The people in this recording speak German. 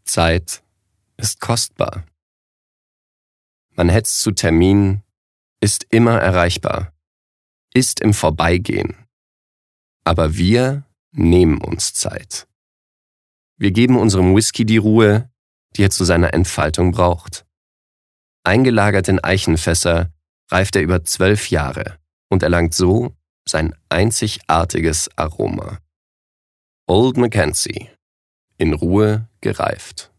Zeit ist kostbar. Man hetzt zu Terminen, ist immer erreichbar, ist im Vorbeigehen. Aber wir nehmen uns Zeit. Wir geben unserem Whisky die Ruhe, die er zu seiner Entfaltung braucht. Eingelagert in Eichenfässer reift er über 12 Jahre und erlangt so sein einzigartiges Aroma. Old Mackenzie, in Ruhe gereift.